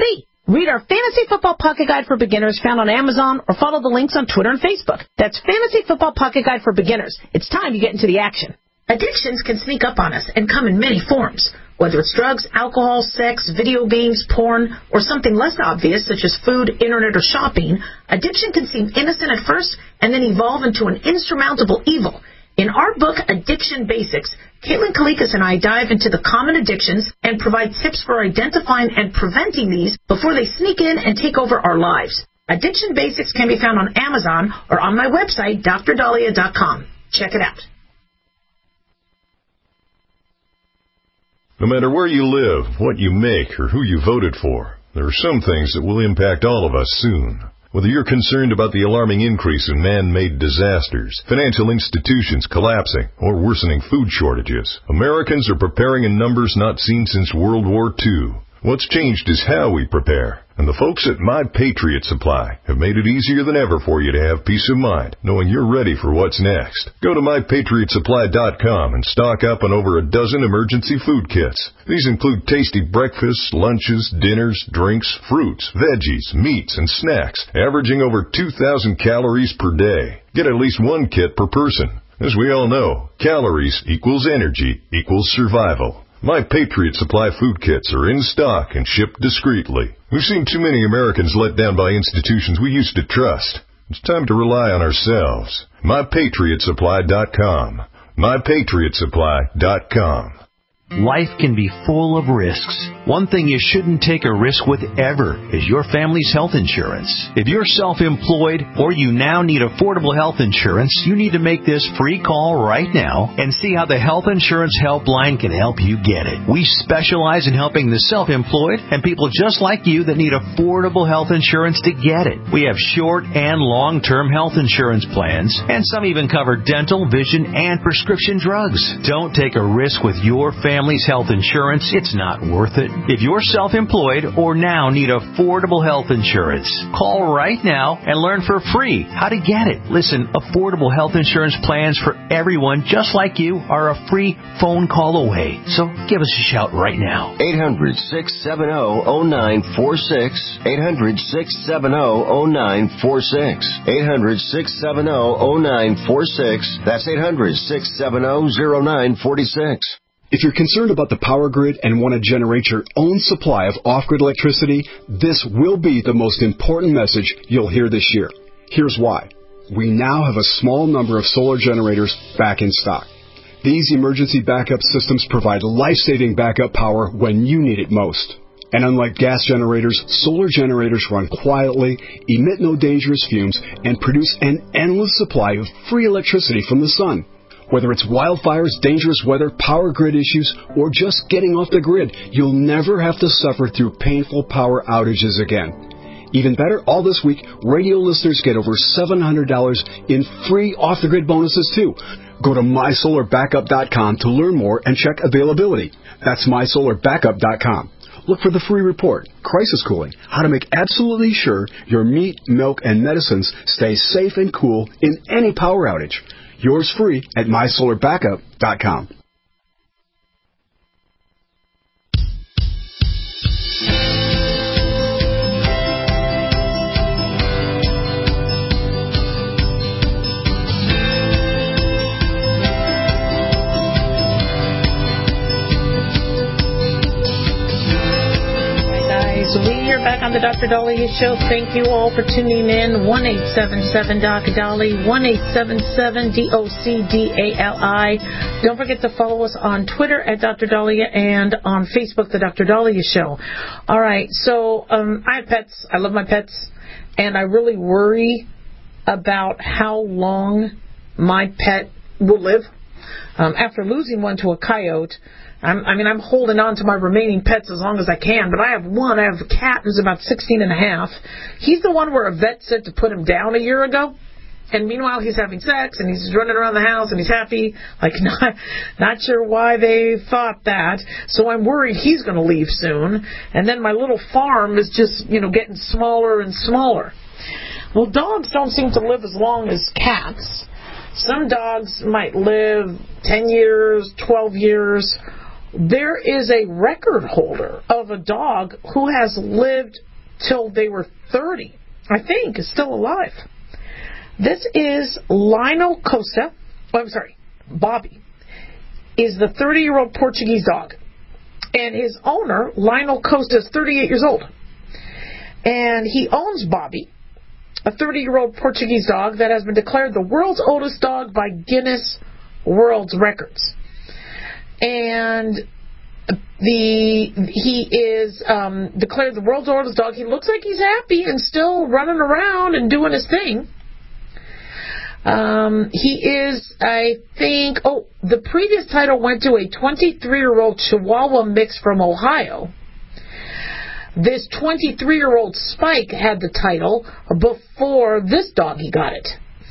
Read our Fantasy Football Pocket Guide for Beginners found on Amazon or follow the links on Twitter and Facebook. That's Fantasy Football Pocket Guide for Beginners. It's time you get into the action. Addictions can sneak up on us and come in many forms. Whether it's drugs, alcohol, sex, video games, porn, or something less obvious such as food, internet, or shopping, addiction can seem innocent at first and then evolve into an insurmountable evil. In our book, Addiction Basics, Caitlin Kalikas and I dive into the common addictions and provide tips for identifying and preventing these before they sneak in and take over our lives. Addiction Basics can be found on Amazon or on my website, D R Dahlia dot com. Check it out. No matter where you live, what you make, or who you voted for, there are some things that will impact all of us soon. Whether you're concerned about the alarming increase in man-made disasters, financial institutions collapsing, or worsening food shortages, Americans are preparing in numbers not seen since World War Two. What's changed is how we prepare, and the folks at My Patriot Supply have made it easier than ever for you to have peace of mind, knowing you're ready for what's next. Go to my patriot supply dot com and stock up on over a dozen emergency food kits. These include tasty breakfasts, lunches, dinners, drinks, fruits, veggies, meats, and snacks, averaging over two thousand calories per day. Get at least one kit per person. As we all know, calories equals energy equals survival. My Patriot Supply food kits are in stock and shipped discreetly. We've seen too many Americans let down by institutions we used to trust. It's time to rely on ourselves. my patriot supply dot com. my patriot supply dot com. Life can be full of risks. One thing you shouldn't take a risk with ever is your family's health insurance. If you're self-employed or you now need affordable health insurance, you need to make this free call right now and see how the Health Insurance Helpline can help you get it. We specialize in helping the self-employed and people just like you that need affordable health insurance to get it. We have short and long-term health insurance plans, and some even cover dental, vision, and prescription drugs. Don't take a risk with your family. Family's health insurance, it's not worth it. If you're self-employed or now need affordable health insurance, call right now and learn for free how to get it. Listen, affordable health insurance plans for everyone just like you are a free phone call away. So give us a shout right now. eight hundred, six seven zero, zero nine four six. eight hundred, six seven zero, zero nine four six. eight hundred, six seven zero, zero nine four six. That's eight hundred, six seven zero, zero nine four six. If you're concerned about the power grid and want to generate your own supply of off-grid electricity, this will be the most important message you'll hear this year. Here's why. We now have a small number of solar generators back in stock. These emergency backup systems provide life-saving backup power when you need it most. And unlike gas generators, solar generators run quietly, emit no dangerous fumes, and produce an endless supply of free electricity from the sun. Whether it's wildfires, dangerous weather, power grid issues, or just getting off the grid, you'll never have to suffer through painful power outages again. Even better, all this week, radio listeners get over seven hundred dollars in free off-the-grid bonuses, too. Go to my solar backup dot com to learn more and check availability. That's my solar backup dot com. Look for the free report, Crisis Cooling, how to make absolutely sure your meat, milk, and medicines stay safe and cool in any power outage. Yours free at my solar backup dot com. We are back on the Doctor Dahlia Show. Thank you all for tuning in. one eight seven seven D O C D A L I, one eight seven seven D O C D A L I. Don't forget to follow us on Twitter at Doctor Dahlia and on Facebook, the Doctor Dahlia Show. All right, so um, I have pets. I love my pets, and I really worry about how long my pet will live. Um, after losing one to a coyote, I'm, I mean, I'm holding on to my remaining pets as long as I can, but I have one. I have a cat who's about sixteen and a half. He's the one where a vet said to put him down a year ago. And meanwhile, he's having sex, and he's running around the house, and he's happy. Like, not, not sure why they thought that. So I'm worried he's going to leave soon. And then my little farm is just, you know, getting smaller and smaller. Well, dogs don't seem to live as long as cats. Some dogs might live ten years, twelve years. There is a record holder of a dog who has lived till they were thirty. I think is still alive. This is Lionel Costa. Oh, I'm sorry, Bobby is the thirty-year-old Portuguese dog. And his owner, Lionel Costa, is thirty-eight years old. And he owns Bobby, a thirty-year-old Portuguese dog that has been declared the world's oldest dog by Guinness World Records. And the he is um, declared the world's oldest dog. He looks like he's happy and still running around and doing his thing. Um, he is, I think, oh, the previous title went to a twenty-three-year-old Chihuahua mix from Ohio. This twenty-three-year-old Spike had the title before this doggy got it.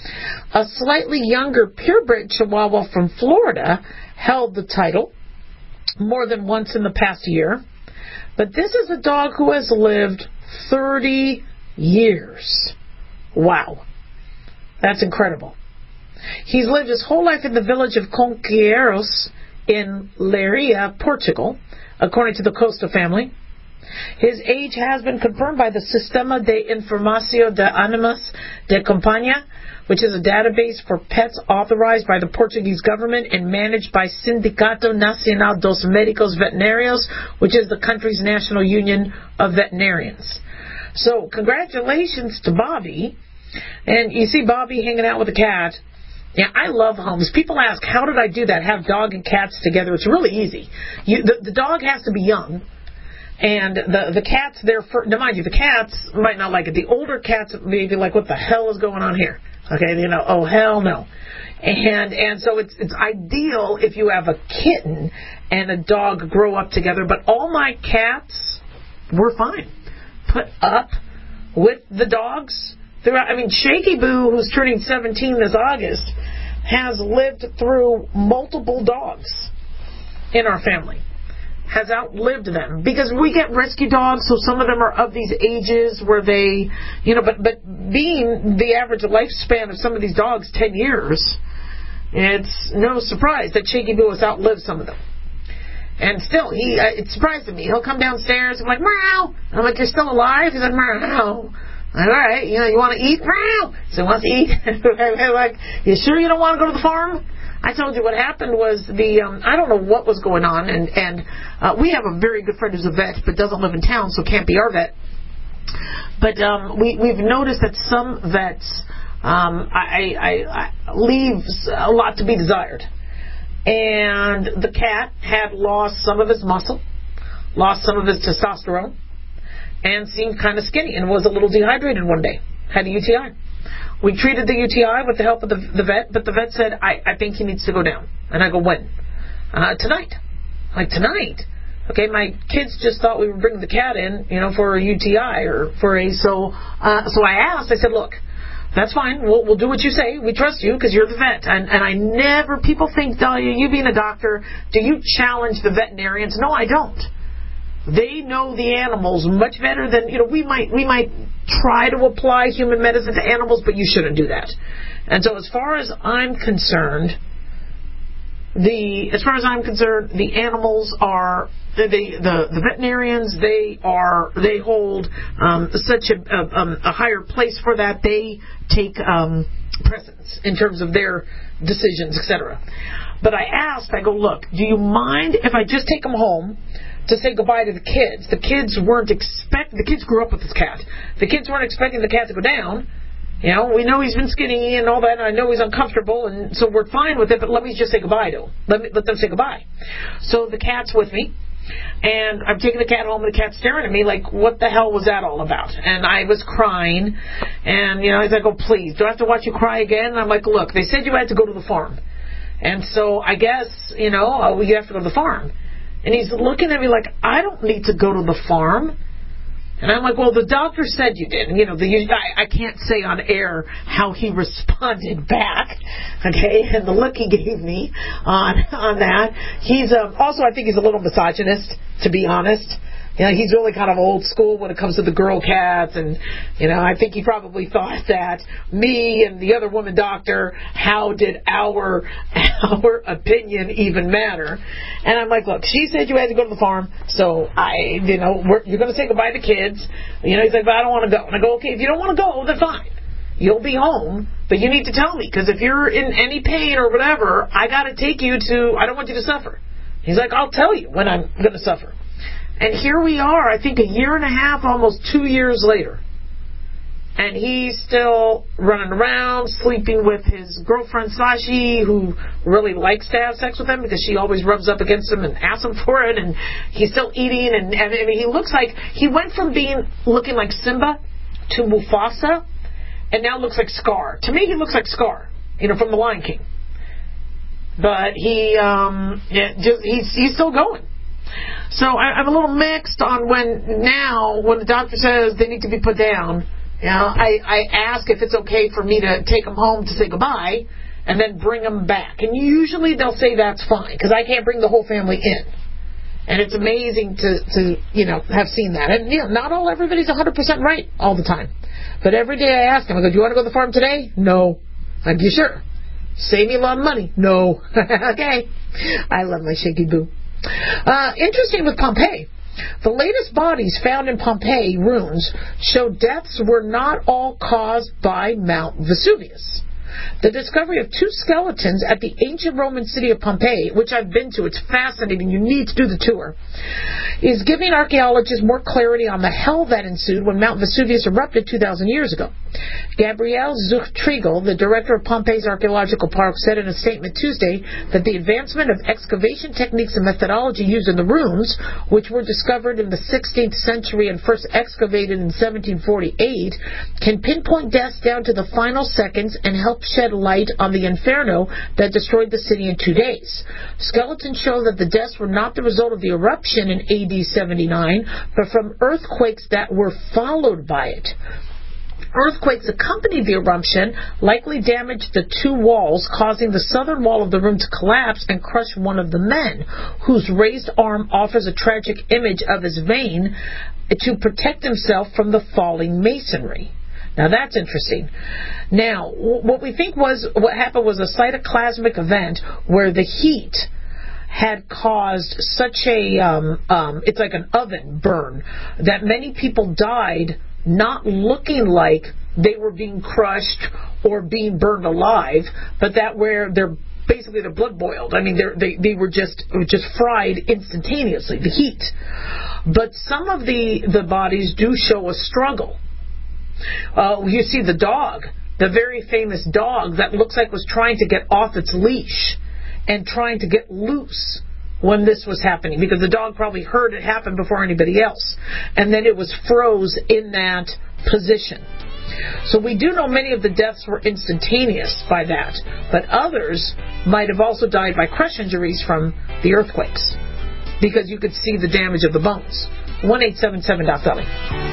A slightly younger purebred Chihuahua from Florida held the title more than once in the past year. But this is a dog who has lived thirty years. Wow. That's incredible. He's lived his whole life in the village of Conqueiros in Leiria, Portugal, according to the Costa family. His age has been confirmed by the Sistema de Informação de Animais de Companhia, which is a database for pets authorized by the Portuguese government and managed by Sindicato Nacional dos Médicos Veterinários, which is the country's national union of veterinarians. So, congratulations to Bobby. And you see Bobby hanging out with a cat. Yeah, I love homes. People ask, how did I do that? Have dog and cats together? It's really easy. You, the, the dog has to be young. And the the cat's there for, now mind you, the cats might not like it. The older cats may be like, what the hell is going on here? Okay, you know, oh hell no. And and so it's it's ideal if you have a kitten and a dog grow up together. But all my cats were fine. Put up with the dogs. I mean, Shaky Boo, who's turning seventeen this August, has lived through multiple dogs in our family. Has outlived them. Because we get rescue dogs, so some of them are of these ages where they, you know, but, but being the average lifespan of some of these dogs, ten years, it's no surprise that Shaky Boo has outlived some of them. And still, he uh, it surprised me. He'll come downstairs and I'm like, meow. I'm like, you're still alive? He's like, meow. All right, you know, you want to eat? So he wants to eat. Like, you sure you don't want to go to the farm? I told you what happened was the, um, I don't know what was going on, and, and uh, we have a very good friend who's a vet, but doesn't live in town, so can't be our vet. But um, we, we've noticed that some vets um, I, I, I leaves a lot to be desired. And the cat had lost some of his muscle, lost some of his testosterone, and seemed kind of skinny and was a little dehydrated one day. Had a U T I. We treated the U T I with the help of the, the vet, but the vet said, I, I think he needs to go down. And I go, when? Uh, tonight. Like, tonight? Okay, my kids just thought we were bringing the cat in, you know, for a U T I or for a, so, uh, so I asked, I said, look, that's fine. We'll, we'll do what you say. We trust you because you're the vet. And, and I never, people think, Dahlia, you being a doctor, do you challenge the veterinarians? No, I don't. They know the animals much better than, you know, we might we might try to apply human medicine to animals, but you shouldn't do that. And so as far as I'm concerned, the as far as I'm concerned, the animals are the the, the veterinarians, they are they hold um, such a, a, um, a higher place for that. They take um, precedence in terms of their decisions, et cetera. But I asked, I go, look, do you mind if I just take them home to say goodbye to the kids? The kids weren't expect. The kids grew up with this cat. The kids weren't expecting the cat to go down. You know, we know he's been skinny and all that, and I know he's uncomfortable, and so we're fine with it, but let me just say goodbye to him. Let me let them say goodbye. So the cat's with me, and I'm taking the cat home, and the cat's staring at me like, what the hell was that all about? And I was crying, and, you know, he's like, oh, please, do I have to watch you cry again? And I'm like, look, they said you had to go to the farm. And so I guess, you know, we have to go to the farm. And he's looking at me like, I don't need to go to the farm. And I'm like, well, the doctor said you did. And, you know, the, I, I can't say on air how he responded back, okay, and the look he gave me on on that. He's um, also, I think he's a little misogynist, to be honest. You know, he's really kind of old school when it comes to the girl cats, and, you know, I think he probably thought that me and the other woman doctor, how did our our opinion even matter? And I'm like, look, she said you had to go to the farm, so I, you know, we're, you're going to say goodbye to kids. You know, he's like, but I don't want to go. And I go, okay, if you don't want to go, then fine. You'll be home, but you need to tell me, because if you're in any pain or whatever, I got to take you to, I don't want you to suffer. He's like, I'll tell you when I'm going to suffer. And here we are, I think a year and a half, almost two years later. And he's still running around, sleeping with his girlfriend, Sashi, who really likes to have sex with him because she always rubs up against him and asks him for it. And he's still eating. And, and I mean, he looks like, he went from being looking like Simba to Mufasa, and now looks like Scar. To me, he looks like Scar, you know, from The Lion King. But he, um, yeah, just, he's, he's still going. So I, I'm a little mixed on when now, when the doctor says they need to be put down, you know, I, I ask if it's okay for me to take them home to say goodbye and then bring them back. And usually they'll say that's fine because I can't bring the whole family in. And it's amazing to, to, you know, have seen that. And, you know, not all, everybody's one hundred percent right all the time. But every day I ask them, I go, do you want to go to the farm today? No. I'm like, you sure? Save me a lot of money? No. Okay. I love my shaky boo. Uh, interesting with Pompeii. The latest bodies found in Pompeii ruins show deaths were not all caused by Mount Vesuvius. The discovery of two skeletons at the ancient Roman city of Pompeii, which I've been to, it's fascinating, you need to do the tour, is giving archaeologists more clarity on the hell that ensued when Mount Vesuvius erupted two thousand years ago. Gabrielle Zuchtriegel, the director of Pompeii's archaeological park, said in a statement Tuesday that the advancement of excavation techniques and methodology used in the ruins, which were discovered in the sixteenth century and first excavated in seventeen forty-eight, can pinpoint deaths down to the final seconds and help shed light on the inferno that destroyed the city in two days. Skeletons show that the deaths were not the result of the eruption in A D seventy-nine, but from earthquakes that were followed by it. Earthquakes accompanied the eruption, likely damaged the two walls, causing the southern wall of the room to collapse and crush one of the men, whose raised arm offers a tragic image of his vein to protect himself from the falling masonry. Now that's interesting. Now, what we think was, what happened was a cytoplasmic event where the heat had caused such a, um, um, it's like an oven burn, that many people died not looking like they were being crushed or being burned alive, but that where they're basically their blood boiled. I mean, they they were just just fried instantaneously, the heat. But some of the, the bodies do show a struggle. Uh, you see the dog, the very famous dog that looks like was trying to get off its leash and trying to get loose when this was happening, because the dog probably heard it happen before anybody else, and then it was froze in that position. So we do know many of the deaths were instantaneous by that, but others might have also died by crush injuries from the earthquakes, because you could see the damage of the bones. one eight seven seven dot Belly.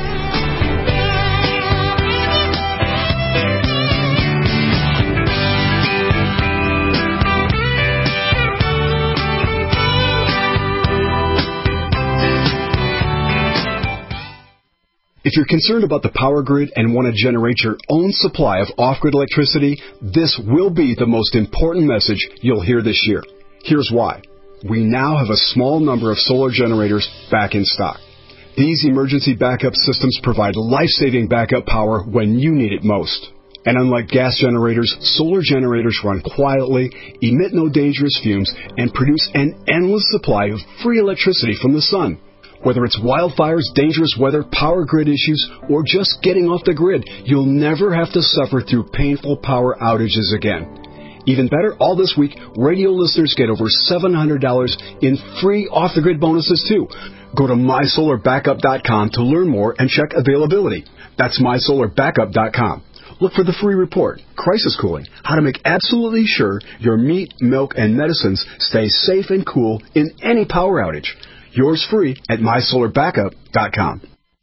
If you're concerned about the power grid and want to generate your own supply of off-grid electricity, this will be the most important message you'll hear this year. Here's why. We now have a small number of solar generators back in stock. These emergency backup systems provide life-saving backup power when you need it most. And unlike gas generators, solar generators run quietly, emit no dangerous fumes, and produce an endless supply of free electricity from the sun. Whether it's wildfires, dangerous weather, power grid issues, or just getting off the grid, you'll never have to suffer through painful power outages again. Even better, all this week, radio listeners get over seven hundred dollars in free off-the-grid bonuses, too. Go to my solar backup dot com to learn more and check availability. That's my solar backup dot com. Look for the free report, Crisis Cooling, how to make absolutely sure your meat, milk, and medicines stay safe and cool in any power outage. Yours free at my solar backup dot com.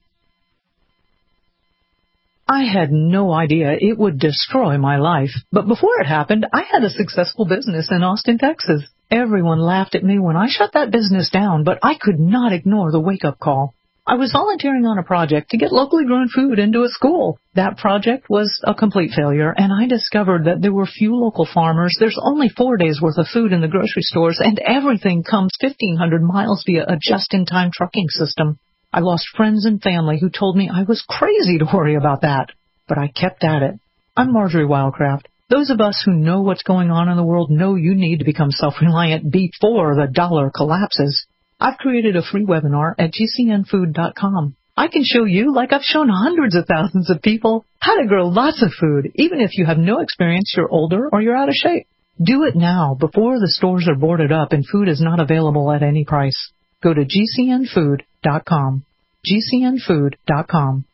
I had no idea it would destroy my life, but before it happened, I had a successful business in Austin, Texas. Everyone laughed at me when I shut that business down, but I could not ignore the wake-up call. I was volunteering on a project to get locally grown food into a school. That project was a complete failure, and I discovered that there were few local farmers. There's only four days' worth of food in the grocery stores, and everything comes fifteen hundred miles via a just-in-time trucking system. I lost friends and family who told me I was crazy to worry about that, but I kept at it. I'm Marjorie Wildcraft. Those of us who know what's going on in the world know you need to become self-reliant before the dollar collapses. I've created a free webinar at G C N food dot com. I can show you, like I've shown hundreds of thousands of people, how to grow lots of food, even if you have no experience, you're older, or you're out of shape. Do it now, before the stores are boarded up and food is not available at any price. Go to G C N food dot com. G C N food dot com.